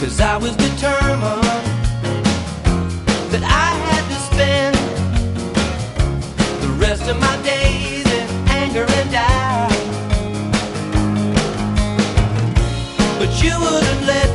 'cause I was determined that I had to spend the rest of my days in anger and doubt. But you wouldn't let